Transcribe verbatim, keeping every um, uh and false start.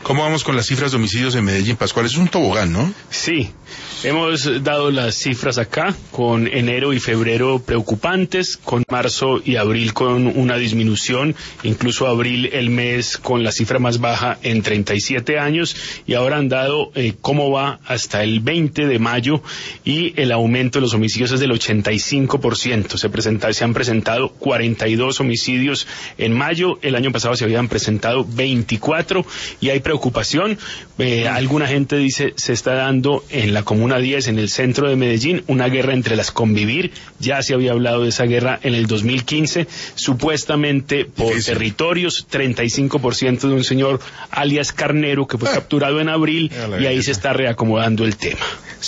¿Cómo vamos con las cifras de homicidios en Medellín, Pascual? Es un tobogán, ¿no? Sí, hemos dado las cifras acá, con enero y febrero preocupantes, con marzo y abril con una disminución, incluso abril el mes con la cifra más baja en treinta y siete años, y ahora han dado eh, cómo va hasta el veinte de mayo, y el aumento de los homicidios es del ochenta y cinco por ciento. Se, presenta, se han presentado cuarenta y dos homicidios en mayo, el año pasado se habían presentado veinticuatro, y hay preocupación. Eh, alguna gente dice se está dando en la Comuna diez, en el centro de Medellín, una guerra entre las Convivir. Ya se había hablado de esa guerra en el dos mil quince, supuestamente por Difícil. territorios, treinta y cinco por ciento de un señor alias Carnero que fue ah. capturado en abril, y ahí se está reacomodando el tema.